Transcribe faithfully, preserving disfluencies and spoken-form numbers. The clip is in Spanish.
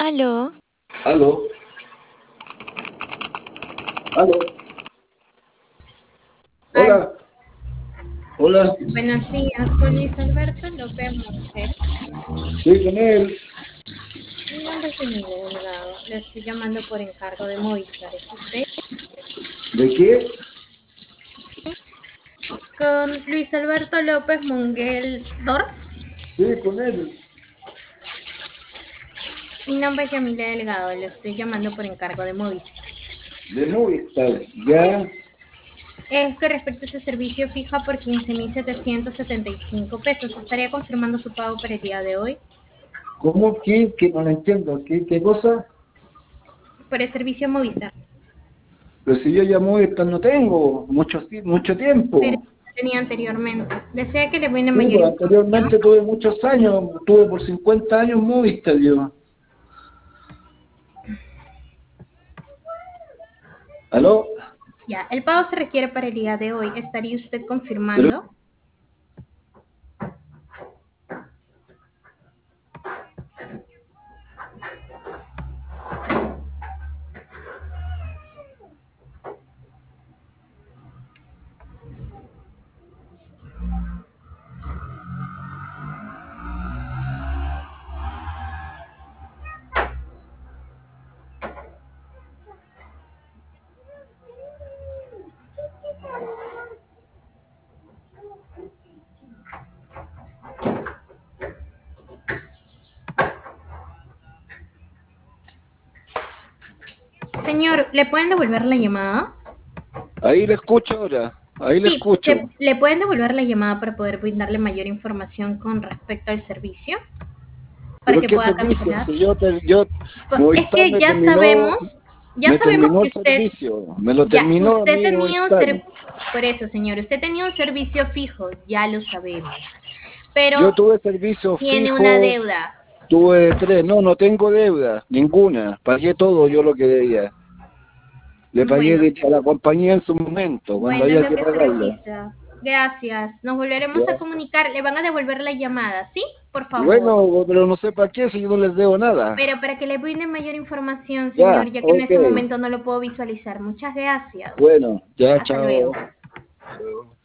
Aló, Aló, aló, Al- hola, hola, Buenos días, con Luis Alberto López Monge. sí, con él. Mi nombre es Emilia Delgado. Le estoy llamando por encargo de Movistar. ¿Es usted? ¿De qué? Con Luis Alberto López Monguel Dor. Sí, con él. Mi nombre es Yamila Delgado. Le estoy llamando por encargo de Movistar. De Movistar, ya. Es que respecto a su servicio fija por quince mil setecientos setenta y cinco pesos. ¿Estaría confirmando su pago para el día de hoy? ¿Cómo que? Que no lo entiendo. ¿Qué, qué cosa? Por el servicio Movistar. Pero si yo ya Movistar no tengo mucho, ti- mucho Pero tiempo. lo tenía anteriormente. ¿Desea que le brinde Sí, mayor pues información? anteriormente tuve muchos años, tuve por cincuenta años Movistar yo. ¿Aló? Ya, el pago se requiere para el día de hoy. ¿Estaría usted Pero confirmando? Señor, ¿le pueden devolver la llamada? ahí le escucho ahora, ahí le Sí, escucho. ¿se- ¿le pueden devolver la llamada para poder brindarle mayor información con respecto al servicio? Para ¿Pero que qué pueda servicio? cancelar. Si yo, te- yo, Pues, es Movistar que me ya terminó, sabemos, ya me sabemos terminó que el usted, servicio, me lo ya, terminó a usted mí tenía un Movistar. ser, por eso, señor, usted tenía un servicio fijo, ya lo sabemos, pero Yo tuve servicio tiene una fijo, deuda. tuve tres, no, no tengo deuda, ninguna, pagué todo yo lo que debía. Le pagué Bueno, de- a la compañía en su momento, cuando bueno, es había lo que que se pagarle. registra. Gracias. Nos volveremos a Ya. comunicar. Le van a devolver la llamada, ¿sí? Por favor. Bueno, pero no sé para qué si yo no les debo nada. Pero para que le brinde mayor información, Ya, señor, ya que en ok, este momento no lo puedo visualizar. Muchas gracias. bueno, ya, Hasta luego. chao. Chao.